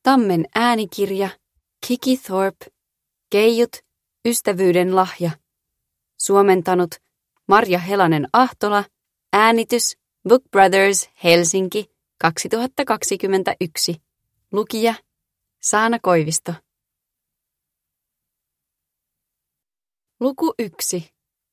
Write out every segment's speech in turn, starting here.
Tammen äänikirja, Kiki Thorpe, Keijut, ystävyyden lahja. Suomentanut Marja Helanen-Ahtola, äänitys Book Brothers, Helsinki, 2021. Lukija Saana Koivisto. Luku 1.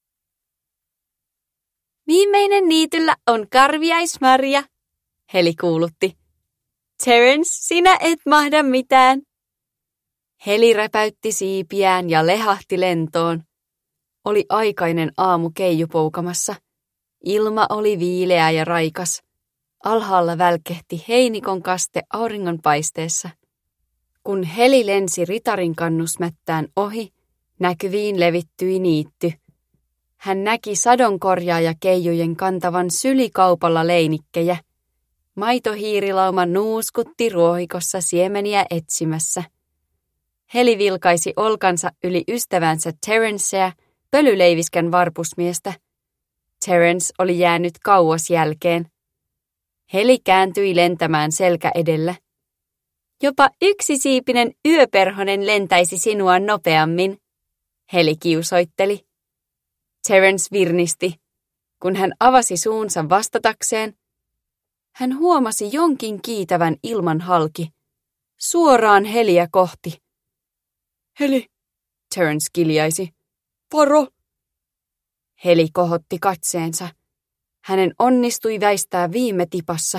Viimeinen niityllä on karviaismarja, Heli kuulutti. Terence, sinä et mahda mitään. Heli räpäytti siipiään ja lehahti lentoon. Oli aikainen aamu keijupoukamassa. Ilma oli viileä ja raikas. Alhaalla välkehti heinikon kaste auringonpaisteessa. Kun Heli lensi ritarin kannusmättään ohi, näkyviin levittyi niitty. Hän näki sadonkorjaajakeijujen kantavan sylikaupalla leinikkejä. Maitohiirilauma nuuskutti ruohikossa siemeniä etsimässä. Heli vilkaisi olkansa yli ystävänsä Terencea, pölyleiviskän varpusmiestä. Terence oli jäänyt kauas jälkeen. Heli kääntyi lentämään selkä edellä. Jopa yksisiipinen yöperhonen lentäisi sinua nopeammin, Heli kiusoitteli. Terence virnisti. Kun hän avasi suunsa vastatakseen, hän huomasi jonkin kiitävän ilman halki, suoraan Heliä kohti. Heli, Terence kiljaisi. Varo! Heli kohotti katseensa. Hänen onnistui väistää viime tipassa.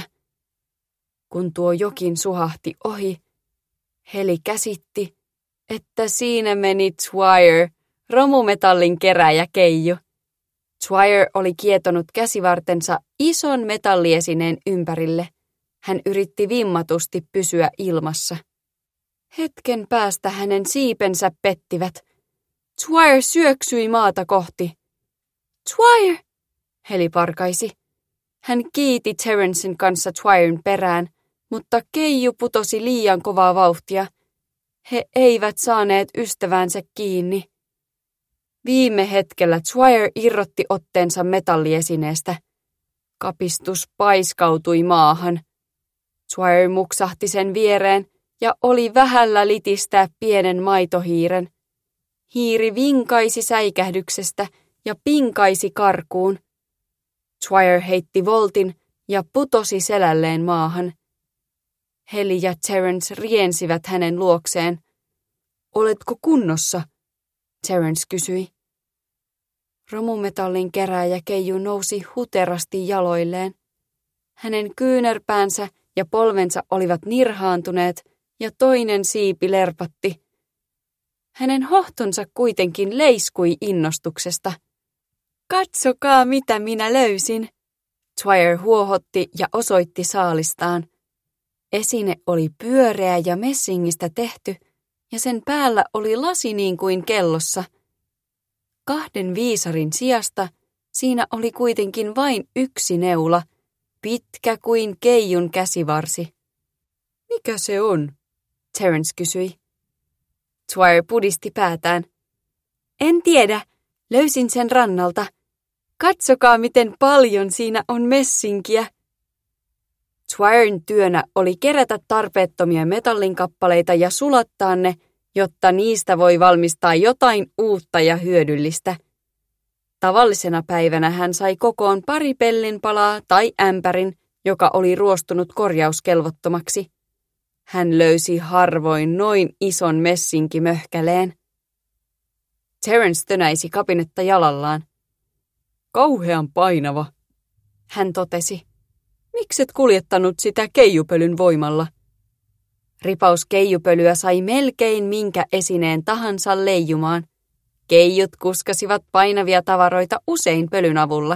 Kun tuo jokin suhahti ohi, Heli käsitti, että siinä meni Twire, romumetallin keräjäkeiju. Twire oli kietonut käsivartensa ison metalliesineen ympärille. Hän yritti vimmatusti pysyä ilmassa. Hetken päästä hänen siipensä pettivät. Twire syöksyi maata kohti. Twire! Heli parkaisi. Hän kiiti Terencen kanssa Twiren perään, mutta keiju putosi liian kovaa vauhtia. He eivät saaneet ystäväänsä kiinni. Viime hetkellä Twire irrotti otteensa metalliesineestä. Kapistus paiskautui maahan. Twire muksahti sen viereen ja oli vähällä litistää pienen maitohiiren. Hiiri vinkaisi säikähdyksestä ja pinkaisi karkuun. Twire heitti voltin ja putosi selälleen maahan. Heli ja Terence riensivät hänen luokseen. Oletko kunnossa? Terence kysyi. Romumetallin kerääjäkeiju nousi huterasti jaloilleen. Hänen kyynärpäänsä ja polvensa olivat nirhaantuneet ja toinen siipi lerpatti. Hänen hohtonsa kuitenkin leiskui innostuksesta. Katsokaa, mitä minä löysin, Twire huohotti ja osoitti saalistaan. Esine oli pyöreä ja messingistä tehty, ja sen päällä oli lasi niin kuin kellossa. 2 viisarin sijasta siinä oli kuitenkin vain yksi neula, pitkä kuin keijun käsivarsi. Mikä se on? Terence kysyi. Twire pudisti päätään. En tiedä, löysin sen rannalta. Katsokaa, miten paljon siinä on messinkiä. Twiren työnä oli kerätä tarpeettomia metallinkappaleita ja sulattaa ne, jotta niistä voi valmistaa jotain uutta ja hyödyllistä. Tavallisena päivänä hän sai kokoon 2 pellinpalaa tai ämpärin, joka oli ruostunut korjauskelvottomaksi. Hän löysi harvoin noin ison messinkimöhkäleen. Terence tönäisi kapinetta jalallaan. Kauhean painava, hän totesi. Mikset kuljettanut sitä keijupölyn voimalla? Ripaus keijupölyä sai melkein minkä esineen tahansa leijumaan. Keijut kuskasivat painavia tavaroita usein pölyn avulla.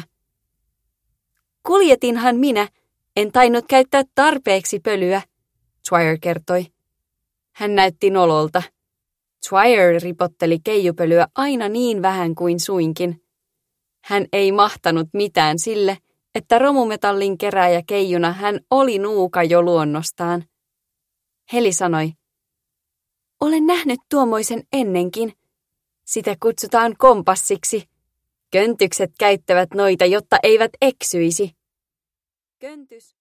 Kuljetinhan minä, en tainnut käyttää tarpeeksi pölyä, Twire kertoi. Hän näytti nololta. Twire ripotteli keijupölyä aina niin vähän kuin suinkin. Hän ei mahtanut mitään sille, että romumetallin kerääjäkeijuna hän oli nuuka jo luonnostaan. Heli sanoi, olen nähnyt tuommoisen ennenkin. Sitä kutsutaan kompassiksi. Köntykset käyttävät noita, jotta eivät eksyisi. Köntys